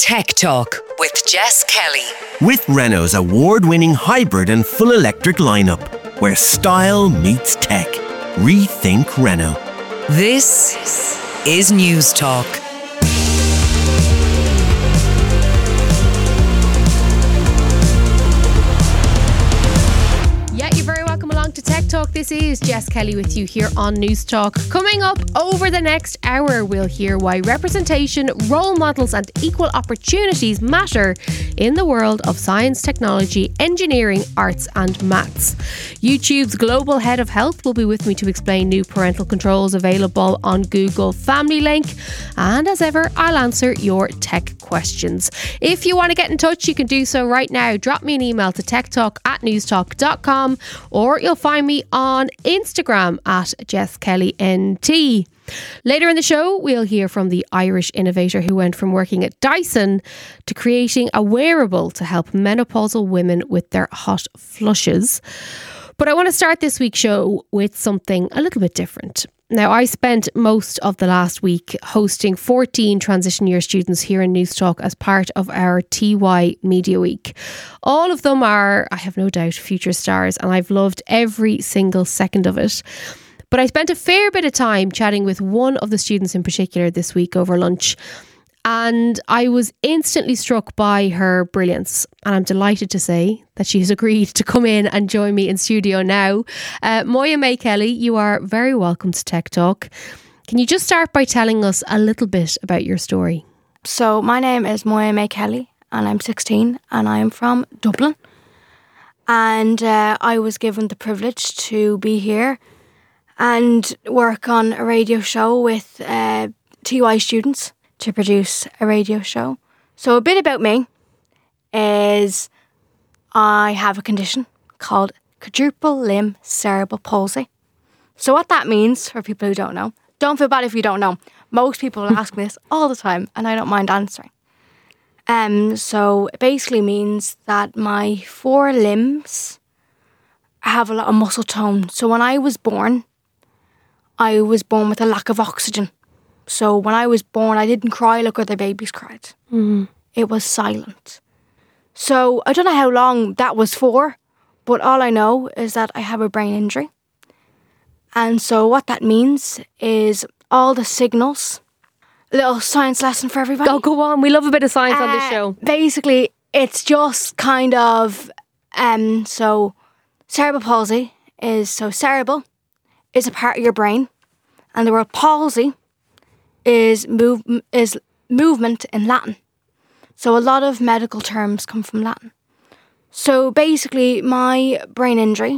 Tech Talk with Jess Kelly. With Renault's award-winning hybrid and full electric lineup, where style meets tech. Rethink Renault. This is News Talk. To Tech Talk. This is Jess Kelly with you here on News Talk. Coming up over the next hour, we'll hear why representation, role models and equal opportunities matter in the world of science, technology, engineering, arts and maths. YouTube's global head of health will be with me to explain new parental controls available on Google Family Link. And as ever, I'll answer your tech questions. If you want to get in touch, you can do so right now. Drop me an email to techtalk@newstalk.com, or you'll find me on Instagram at JessKellyNT. Later in the show, we'll hear from the Irish innovator who went from working at Dyson to creating a wearable to help menopausal women with their hot flushes. But I want to start this week's show with something a little bit different. Now, I spent most of the last week hosting 14 transition year students here in News Talk as part of our TY Media Week. All of them are, I have no doubt, future stars, and I've loved every single second of it. But I spent a fair bit of time chatting with one of the students in particular this week over lunch, and I was instantly struck by her brilliance. And I'm delighted to say that she has agreed to come in and join me in studio now. Moya May Kelly, you are very welcome to Tech Talk. Can you just start by telling us a little bit about your story? So my name is Moya May Kelly and I'm 16 and I'm from Dublin. And I was given the privilege to be here and work on a radio show with TY students to produce a radio show. So a bit about me is I have a condition called quadruple limb cerebral palsy. So what that means, for people who don't know, don't feel bad if you don't know. Most people ask me this all the time and I don't mind answering. So it basically means that my four limbs have a lot of muscle tone. So when I was born with a lack of oxygen. So when I was born, I didn't cry like other babies cried. Mm-hmm. It was silent. So I don't know how long that was for, but all I know is that I have a brain injury. And so what that means is all the signals, a little science lesson for everybody. Oh, go on. We love a bit of science on this show. Basically, it's just kind of, so cerebral palsy is, so cerebral is a part of your brain, and the word palsy is movement in Latin. So a lot of medical terms come from Latin. So basically my brain injury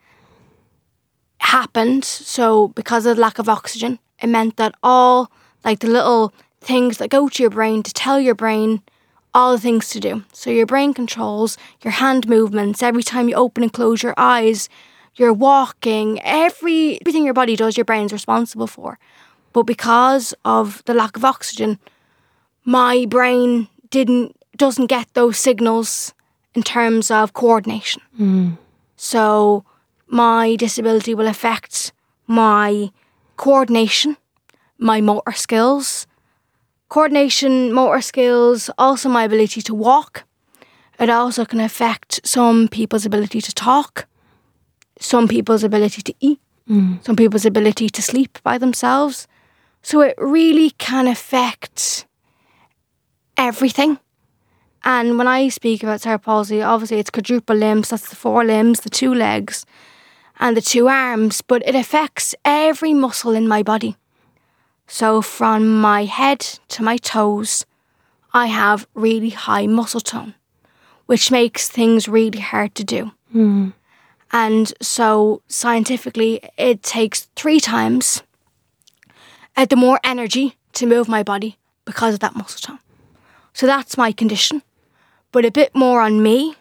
happened, so because of the lack of oxygen, it meant that all like the little things that go to your brain to tell your brain all the things to do. So your brain controls your hand movements, every time you open and close your eyes, you're walking, everything your body does, your brain's responsible for. But because of the lack of oxygen, my brain doesn't get those signals in terms of coordination. Mm. So my disability will affect my coordination, my motor skills. Coordination, motor skills, also my ability to walk. It also can affect some people's ability to talk, some people's ability to eat, some people's ability to sleep by themselves. So it really can affect everything. And when I speak about cerebral palsy, obviously it's quadruple limbs, that's the four limbs, the two legs and the two arms, but it affects every muscle in my body. So from my head to my toes, I have really high muscle tone, which makes things really hard to do. Mm. And so scientifically, it takes 3 times the more energy to move my body because of that muscle tone. So that's my condition. But a bit more on me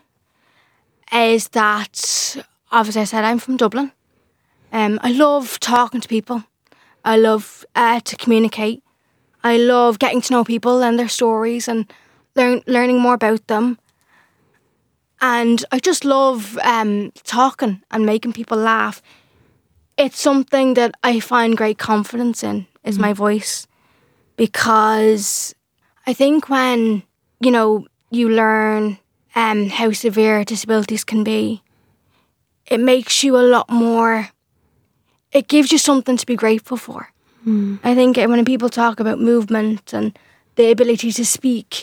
is that, obviously I said I'm from Dublin. I love talking to people. I love to communicate. I love getting to know people and their stories and learning more about them. And I just love talking and making people laugh. It's something that I find great confidence in, is my voice. Because I think when you learn how severe disabilities can be, it makes you a lot more, it gives you something to be grateful for. I think when people talk about movement and the ability to speak,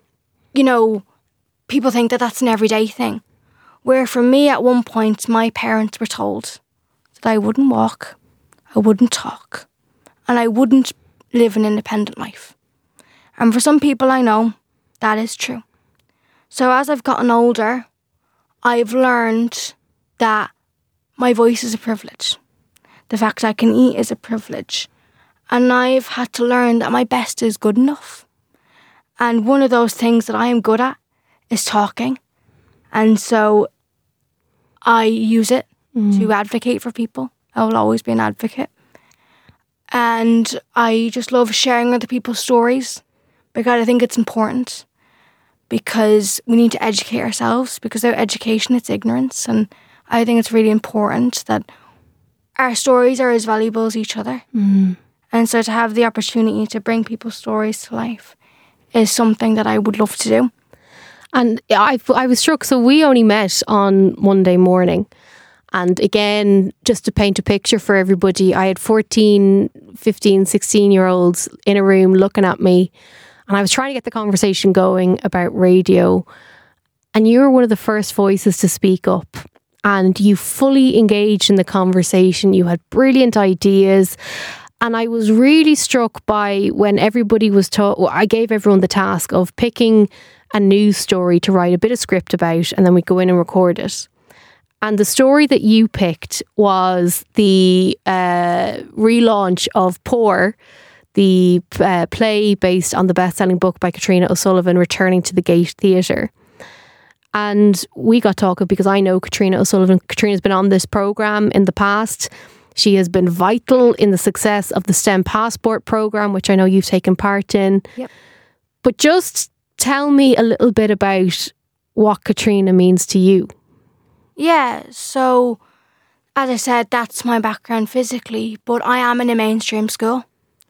people think that that's an everyday thing. Where for me, at one point, my parents were told that I wouldn't walk, I wouldn't talk, and I wouldn't live an independent life. And for some people I know, that is true. So as I've gotten older, I've learned that my voice is a privilege. The fact I can eat is a privilege. And I've had to learn that my best is good enough. And one of those things that I am good at is talking. And so I use it to advocate for people. I will always be an advocate. And I just love sharing other people's stories because I think it's important, because we need to educate ourselves, because without education it's ignorance. And I think it's really important that our stories are as valuable as each other. And so to have the opportunity to bring people's stories to life is something that I would love to do. And I was struck, so we only met on Monday morning. And again, just to paint a picture for everybody, I had 14, 15, 16-year-olds in a room looking at me, and I was trying to get the conversation going about radio. And you were one of the first voices to speak up, and you fully engaged in the conversation. You had brilliant ideas. And I was really struck by when everybody was I gave everyone the task of picking a news story to write a bit of script about, and then we go in and record it. And the story that you picked was the relaunch of Poor, the play based on the best-selling book by Katrina O'Sullivan, returning to the Gate Theatre. And we got talking because I know Katrina O'Sullivan. Katrina's been on this programme in the past. She has been vital in the success of the STEM Passport programme, which I know you've taken part in. Yep. But just tell me a little bit about what Katrina means to you. Yeah, so as I said, that's my background physically, but I am in a mainstream school.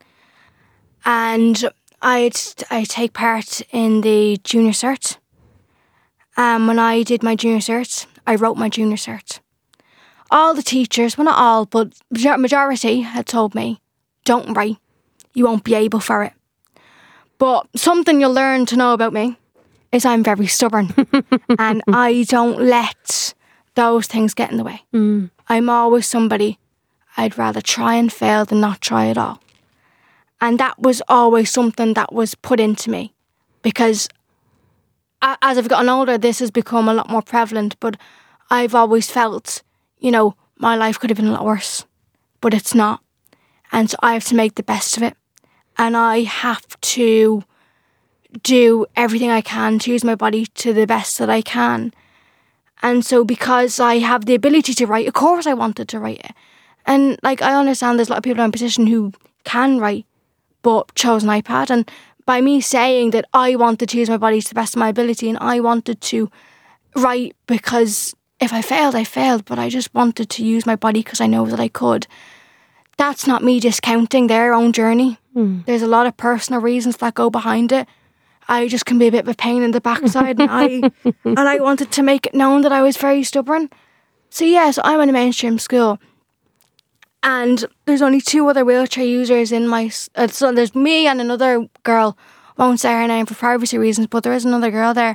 And I take part in the junior cert. When I did my junior cert, I wrote my junior cert. All the teachers, well not all, but majority had told me, don't write, you won't be able for it. But something you'll learn to know about me is I'm very stubborn and I don't let those things get in the way. I'm always somebody, I'd rather try and fail than not try at all. And that was always something that was put into me, because as I've gotten older, this has become a lot more prevalent, but I've always felt, my life could have been a lot worse, but it's not. And so I have to make the best of it. And I have to do everything I can to use my body to the best that I can. And so because I have the ability to write, of course I wanted to write it. And I understand there's a lot of people in my position who can write, but chose an iPad. And by me saying that I wanted to use my body to the best of my ability, and I wanted to write because if I failed, I failed, but I just wanted to use my body because I know that I could. That's not me discounting their own journey. There's a lot of personal reasons that go behind it. I just can be a bit of a pain in the backside, and I wanted to make it known that I was very stubborn. So so I'm in a mainstream school, and there's only 2 other wheelchair users in my. So there's me and another girl. Won't say her name for privacy reasons, but there is another girl there.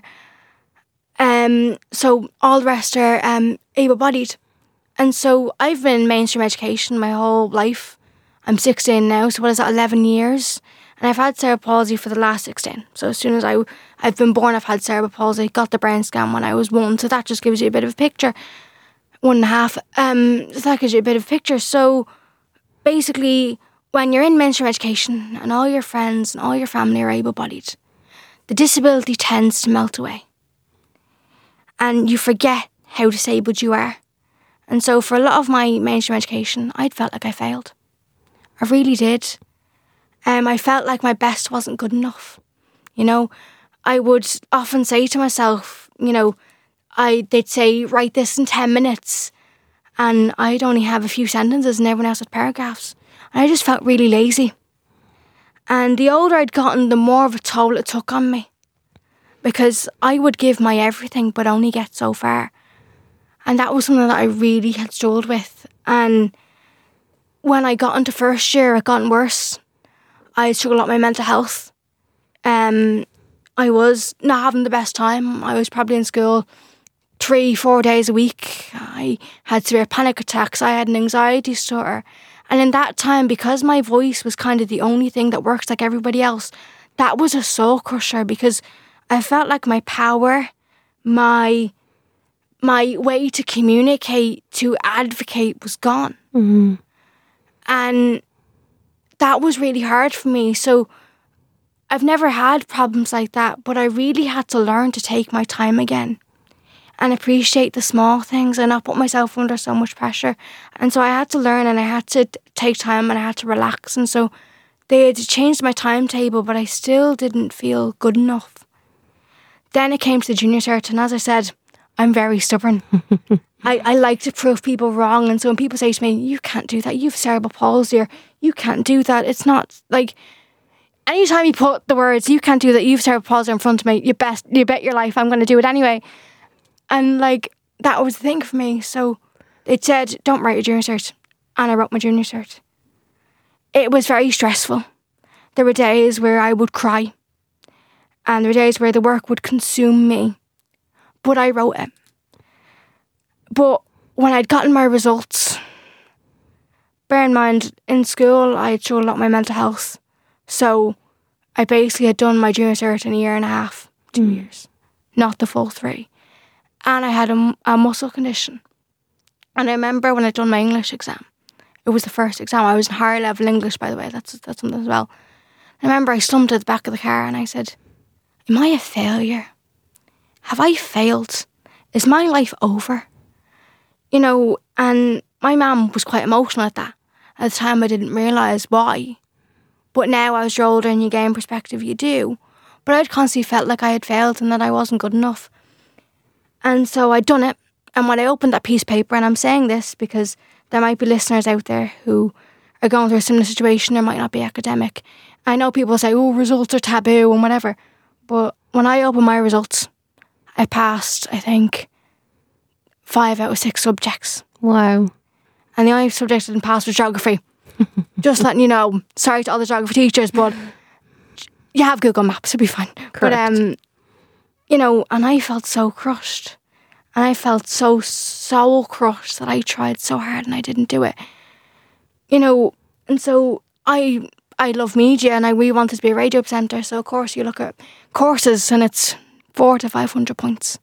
So all the rest are able-bodied. And so I've been in mainstream education my whole life. I'm 16 now, so what is that, 11 years? And I've had cerebral palsy for the last 16. So as soon as I've been born, I've had cerebral palsy, got the brain scan when I was 1. So that just gives you a bit of a picture. 1.5. So that gives you a bit of a picture. So basically, when you're in mainstream education and all your friends and all your family are able-bodied, the disability tends to melt away. And you forget how disabled you are. And so for a lot of my mainstream education, I'd felt like I failed. I really did. I felt like my best wasn't good enough. I would often say to myself, they'd say, write this in 10 minutes. And I'd only have a few sentences and everyone else had paragraphs. And I just felt really lazy. And the older I'd gotten, the more of a toll it took on me. because I would give my everything but only get so far. And that was something that I really had struggled with. And when I got into first year, it got worse. I struggled with my mental health. I was not having the best time. I was probably in school 3-4 days a week. I had severe panic attacks. I had an anxiety disorder. And in that time, because my voice was kind of the only thing that works like everybody else, that was a soul crusher, because I felt like my power, my way to communicate, to advocate was gone. Mm-hmm. And that was really hard for me. So I've never had problems like that, but I really had to learn to take my time again and appreciate the small things and not put myself under so much pressure. And so I had to learn, and I had to take time, and I had to relax. And so they had changed my timetable, but I still didn't feel good enough. Then it came to the junior cert, and as I said, I'm very stubborn. I like to prove people wrong. And so when people say to me, you can't do that, you have cerebral palsy, or you can't do that, it's not like... Anytime you put the words, you can't do that, you have cerebral palsy in front of me, you bet your life I'm going to do it anyway. And like, that was the thing for me. So they said, don't write your junior cert. And I wrote my junior cert. It was very stressful. There were days where I would cry. And there were days where the work would consume me. But I wrote it. But when I'd gotten my results, bear in mind, in school I had struggled a lot with my mental health. So I basically had done my junior cert in a 1.5 years, 2 years, not the full 3. And I had a muscle condition. And I remember when I'd done my English exam, it was the first exam. I was in higher level English, by the way, that's something as well. I remember I slumped at the back of the car and I said, am I a failure? Have I failed? Is my life over? You know, and my mum was quite emotional at that. At the time I didn't realise why. But now as you're older and you gain perspective, you do. But I'd constantly felt like I had failed and that I wasn't good enough. And so I'd done it. And when I opened that piece of paper, and I'm saying this because there might be listeners out there who are going through a similar situation or might not be academic. I know people say, oh, results are taboo and whatever. But when I opened my results, I passed, I think, 5 out of 6 subjects. Wow. And the only subject I didn't pass was geography. Just letting you know. Sorry to all the geography teachers, but you have Google Maps, it'll be fine. Correct. But, you know, and I felt so crushed. And I felt so soul crushed that I tried so hard and I didn't do it. You know, and so I love media, and we wanted to be a radio presenter. So, of course, you look at courses and it's 400 to 500 points.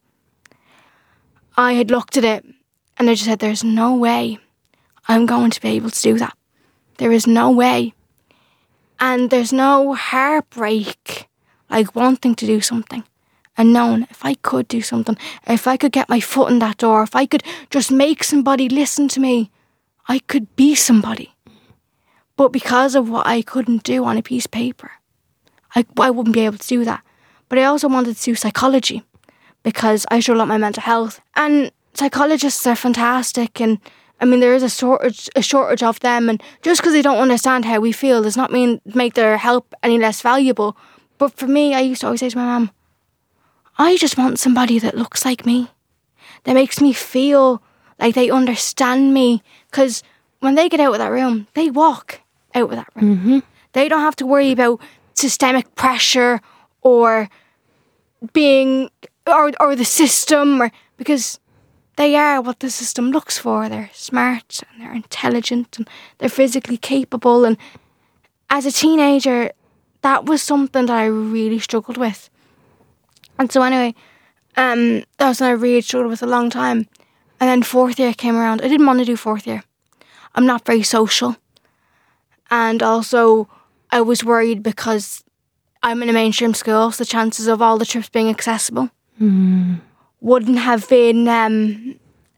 I had looked at it and I just said, there's no way I'm going to be able to do that. There is no way. And there's no heartbreak like wanting to do something and knowing if I could do something, if I could get my foot in that door, if I could just make somebody listen to me, I could be somebody. But because of what I couldn't do on a piece of paper, I wouldn't be able to do that. But I also wanted to do psychology because I struggle with my mental health. And psychologists are fantastic, and I mean, there is a shortage of them, and just because they don't understand how we feel does not make their help any less valuable. But for me, I used to always say to my mum, I just want somebody that looks like me, that makes me feel like they understand me. Because when they get out of that room, they walk out of that room. Mm-hmm. They don't have to worry about systemic pressure or being, or the system, because they are what the system looks for. They're smart and they're intelligent and they're physically capable. And as a teenager, that was something that I really struggled with. And so anyway, that was something I really struggled with a long time. And then 4th year came around. I didn't want to do 4th year. I'm not very social. And also, I was worried because I'm in a mainstream school, so the chances of all the trips being accessible wouldn't have been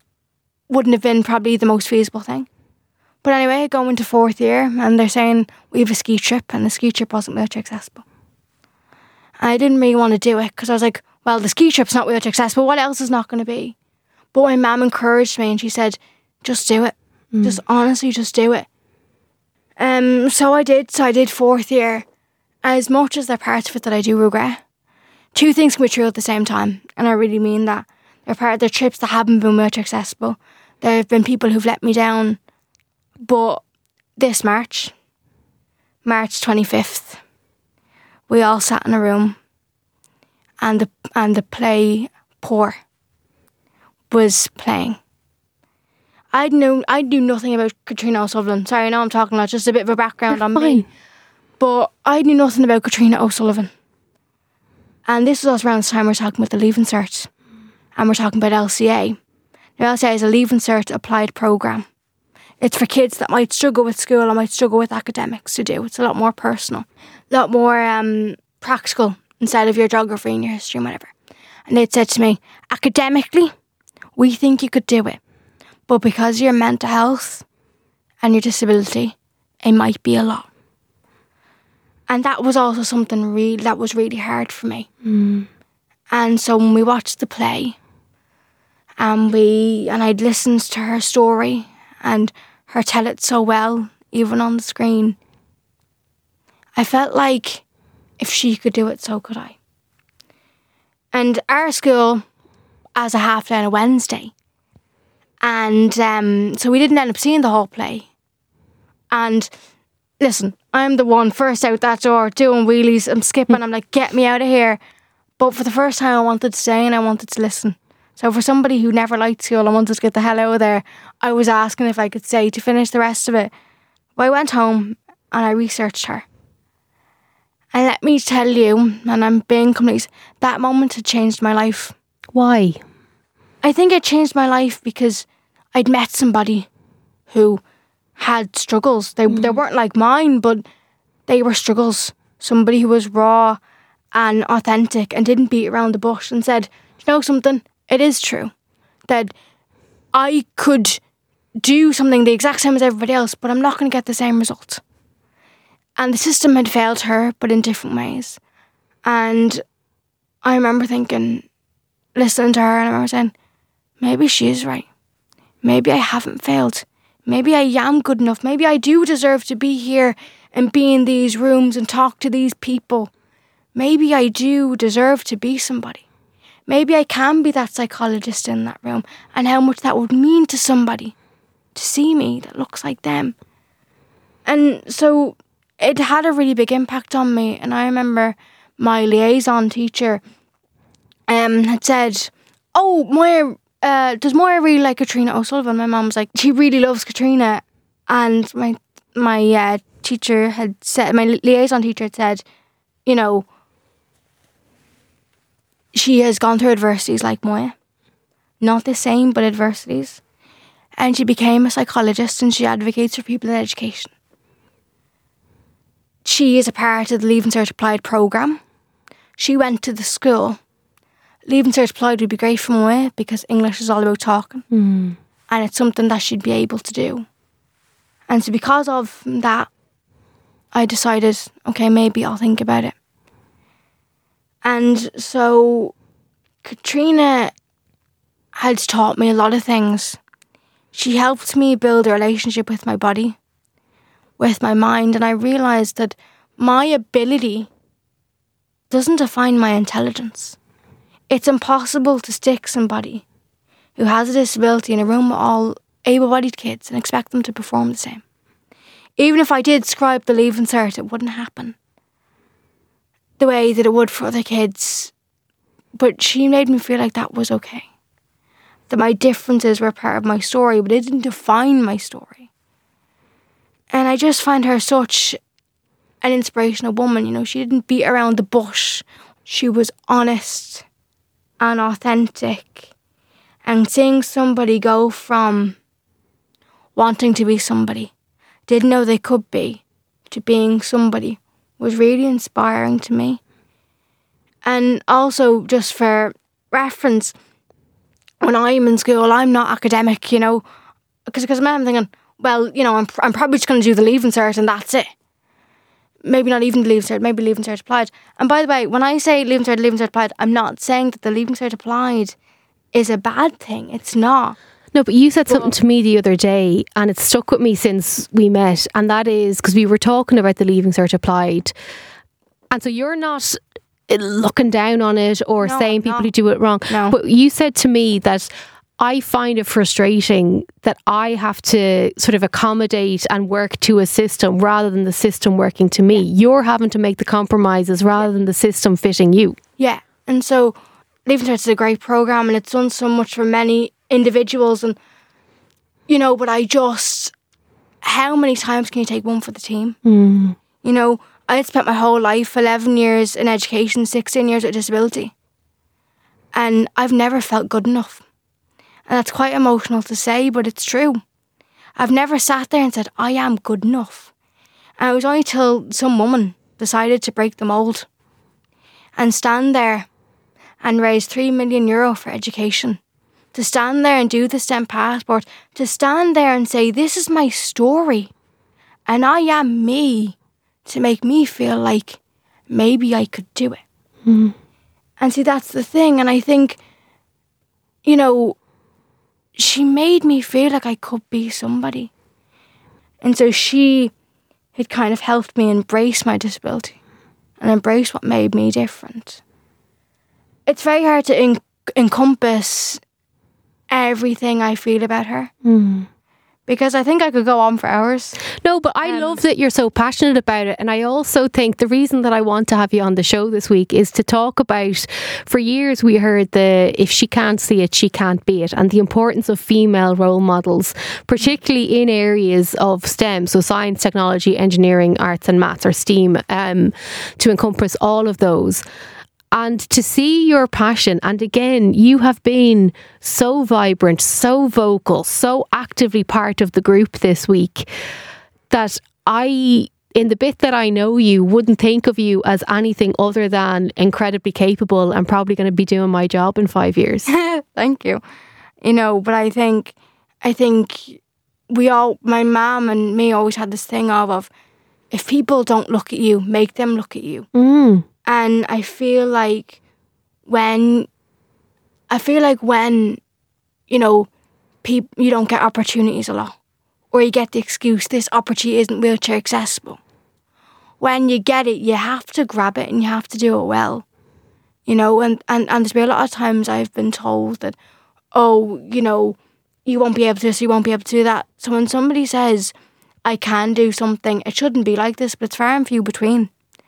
probably the most feasible thing. But anyway, I go into 4th year and they're saying we have a ski trip, and the ski trip wasn't wheelchair accessible. And I didn't really want to do it because I was like, well, the ski trip's not wheelchair accessible, what else is not going to be? But my mum encouraged me and she said, just do it. Just honestly, just do it. So I did 4th year. As much as there are parts of it that I do regret, two things can be true at the same time, and I really mean that. They're trips that haven't been much accessible. There have been people who've let me down, but this March 25th, we all sat in a room, and the play Poor was playing. I knew nothing about Katrina O'Sullivan. Sorry, I know I'm talking a lot, just a bit of a background on me. But I knew nothing about Katrina O'Sullivan. And this was also around the time we're talking about the Leaving Cert. And we're talking about LCA. Now, LCA is a Leaving Cert applied programme. It's for kids that might struggle with school or might struggle with academics to do. It's a lot more personal, a lot more practical instead of your geography and your history and whatever. And they'd said to me, academically, we think you could do it. But because of your mental health and your disability, it might be a lot. And that was also something that was really hard for me. And so when we watched the play, and I'd listened to her story and her tell it so well, even on the screen, I felt like if she could do it, so could I. And our school has a half day on a Wednesday. And so we didn't end up seeing the whole play. And listen, I'm the one first out that door doing wheelies. I'm skipping. I'm like, get me out of here. But for the first time, I wanted to stay and I wanted to listen. So for somebody who never liked school and wanted to get the hell out of there, I was asking if I could stay to finish the rest of it. But I went home and I researched her. And let me tell you, and I'm being complete, that moment had changed my life. Why? I think it changed my life because I'd met somebody who had struggles. They weren't like mine, but they were struggles. Somebody who was raw and authentic and didn't beat around the bush and said, you know something, it is true that I could do something the exact same as everybody else, but I'm not going to get the same result. And the system had failed her, but in different ways. And I remember thinking, listening to her, and I remember saying, maybe she is right. Maybe I haven't failed. Maybe I am good enough. Maybe I do deserve to be here and be in these rooms and talk to these people. Maybe I do deserve to be somebody. Maybe I can be that psychologist in that room, and how much that would mean to somebody to see me that looks like them. And so it had a really big impact on me. And I remember my liaison teacher had said, oh, Moira, does Moira really like Katrina O'Sullivan? My mum was like, she really loves Katrina. And my teacher had said, my liaison teacher had said, you know, she has gone through adversities like Moya. Not the same, but adversities. And she became a psychologist and she advocates for people in education. She is a part of the Leaving Cert Applied programme. She went to the school. Leaving Cert Applied would be great for Moya because English is all about talking. And it's something that she'd be able to do. And so because of that, I decided, okay, maybe I'll think about it. And so Katrina had taught me a lot of things. She helped me build a relationship with my body, with my mind, and I realised that my ability doesn't define my intelligence. It's impossible to stick somebody who has a disability in a room with all able-bodied kids and expect them to perform the same. Even if I did scribe the Leaving Cert, it wouldn't happen the way that it would for other kids. But she made me feel like that was okay. That my differences were part of my story, but it didn't define my story. And I just find her such an inspirational woman. You know, she didn't beat around the bush. She was honest and authentic. And seeing somebody go from wanting to be somebody, didn't know they could be, to being somebody was really inspiring to me. And also, just for reference, when I'm in school, I'm not academic, you know, because I'm thinking, well, you know, I'm probably just going to do the Leaving Cert and that's it. Maybe not even the Leaving Cert, maybe Leaving Cert Applied. And by the way, when I say Leaving Cert Applied, I'm not saying that the Leaving Cert Applied is a bad thing. It's not. No, but you said something to me the other day and it's stuck with me since we met, and that is because we were talking about the Leaving Cert Applied. And so you're not looking down on it or saying people who do it wrong. No. But you said to me that I find it frustrating that I have to sort of accommodate and work to a system rather than the system working to me. You're having to make the compromises rather than the system fitting you. Yeah. And so Leaving Cert is a great programme and it's done so much for many individuals. And, you know, but how many times can you take one for the team? You know, I had spent my whole life, 11 years in education, 16 years with disability. And I've never felt good enough. And that's quite emotional to say, but it's true. I've never sat there and said, I am good enough. And it was only till some woman decided to break the mould and stand there and raise €3 million for education. To stand there and do the STEM passport. To stand there and say, this is my story. And I am me. To make me feel like maybe I could do it. And see, that's the thing. And I think, you know, she made me feel like I could be somebody. And so she had kind of helped me embrace my disability and embrace what made me different. It's very hard to encompass everything I feel about her. Because I think I could go on for hours. No, but I love that you're so passionate about it. And I also think the reason that I want to have you on the show this week is to talk about, for years we heard if she can't see it, she can't be it. And the importance of female role models, particularly in areas of STEM, so science, technology, engineering, arts and maths, or STEAM, to encompass all of those. And to see your passion, and again, you have been so vibrant, so vocal, so actively part of the group this week, that in the bit that I know you, wouldn't think of you as anything other than incredibly capable and probably going to be doing my job in 5 years. Thank you. You know, but I think my mum and me always had this thing of if people don't look at you, make them look at you. And I feel like when you know, you don't get opportunities a lot, or you get the excuse this opportunity isn't wheelchair accessible. When you get it, you have to grab it and you have to do it well. You know, and there's been a lot of times I've been told that, oh, you know, you won't be able to this, you won't be able to do that. So when somebody says I can do something, it shouldn't be like this, but it's far and few between.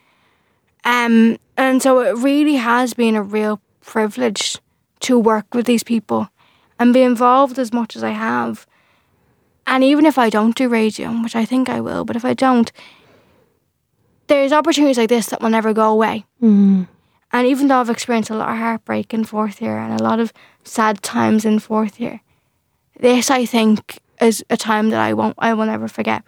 And so it really has been a real privilege to work with these people and be involved as much as I have. And even if I don't do radio, which I think I will, but if I don't, there's opportunities like this that will never go away. And even though I've experienced a lot of heartbreak in fourth year and a lot of sad times in fourth year, this I think is a time that I will never forget.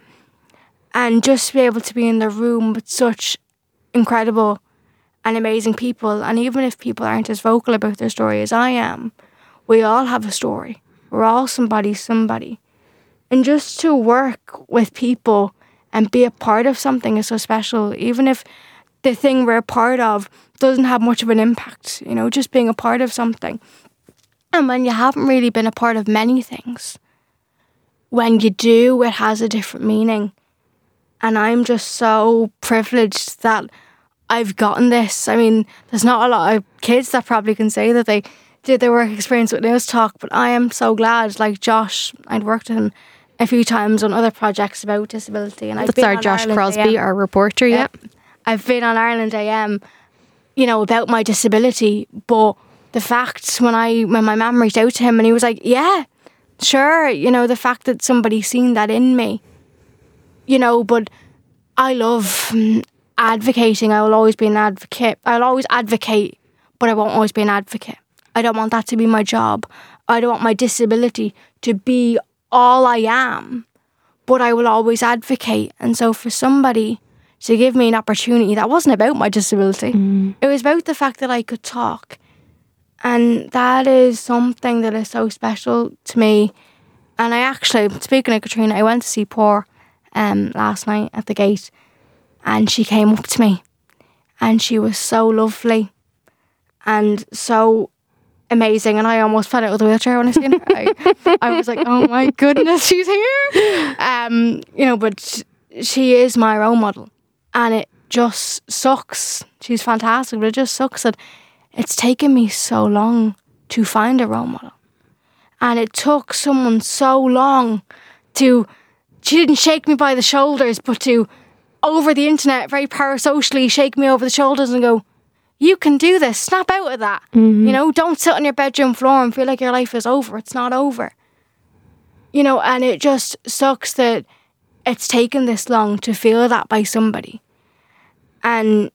And just to be able to be in the room with such incredible and amazing people, and even if people aren't as vocal about their story as I am, we all have a story. We're all somebody. And just to work with people and be a part of something is so special, even if the thing we're a part of doesn't have much of an impact, you know, just being a part of something. And when you haven't really been a part of many things, when you do, it has a different meaning. And I'm just so privileged that I've gotten this. I mean, there's not a lot of kids that probably can say that they did their work experience with Newstalk, but I am so glad. Like Josh, I'd worked with him a few times on other projects about disability. And that's our Josh Crosby, our reporter, yeah. I've been on Ireland AM, you know, about my disability, but the fact when my mum reached out to him and he was like, yeah, sure, you know, the fact that somebody's seen that in me, you know, but I love advocating. I will always be an advocate. I'll always advocate, but I won't always be an advocate. I don't want that to be my job. I don't want my disability to be all I am, but I will always advocate. And so for somebody to give me an opportunity that wasn't about my disability, it was about the fact that I could talk. And that is something that is so special to me. And I actually, speaking of Katrina, I went to see Poor last night at the gate, and she came up to me and she was so lovely and so amazing, and I almost fell out of the wheelchair when I seen her. I was like, oh my goodness, she's here. You know, but she is my role model, and just sucks. She's fantastic, but it just sucks that it's taken me so long to find a role model. And it took someone so long she didn't shake me by the shoulders, but to, over the internet, very parasocially shake me over the shoulders and go, you can do this, snap out of that. Don't sit on your bedroom floor and feel like your life is over. It's not over. And it just sucks that it's taken this long to feel that by somebody. And,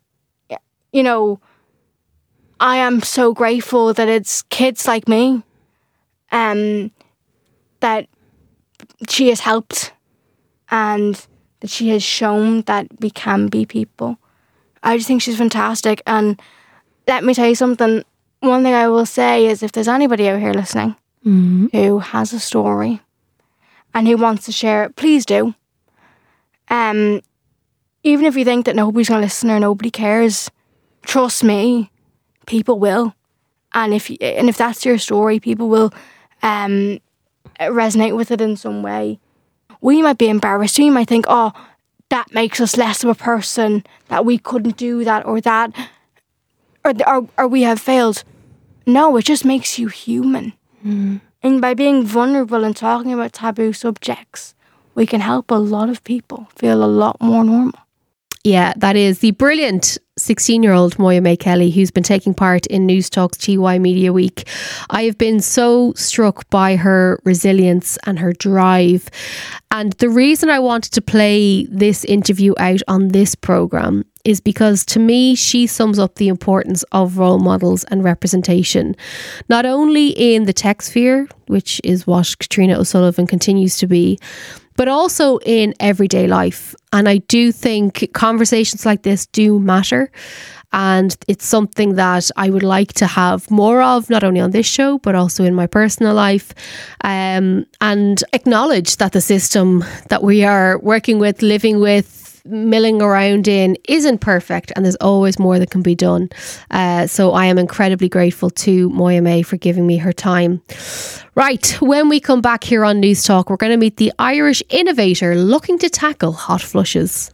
I am so grateful that it's kids like me that she has helped and that she has shown that we can be people. I just think she's fantastic. And let me tell you something. One thing I will say is if there's anybody out here listening who has a story and who wants to share it, please do. Even if you think that nobody's going to listen or nobody cares, trust me, people will. And if that's your story, people will resonate with it in some way. We might be embarrassed. We might think, oh, that makes us less of a person, that we couldn't do that or that, or we have failed. No, it just makes you human. And by being vulnerable and talking about taboo subjects, we can help a lot of people feel a lot more normal. Yeah, that is the brilliant 16-year-old Moya-May Kelly, who's been taking part in Newstalk's TY Media Week. I have been so struck by her resilience and her drive. And the reason I wanted to play this interview out on this programme is because to me, she sums up the importance of role models and representation, not only in the tech sphere, which is what Katrina O'Sullivan continues to be, but also in everyday life. And I do think conversations like this do matter. And it's something that I would like to have more of, not only on this show, but also in my personal life. And acknowledge that the system that we are working with, living with, milling around in isn't perfect, and there's always more that can be done. So I am incredibly grateful to Moya-May for giving me her time. Right, when we come back here on Newstalk, we're going to meet the Irish innovator looking to tackle hot flushes.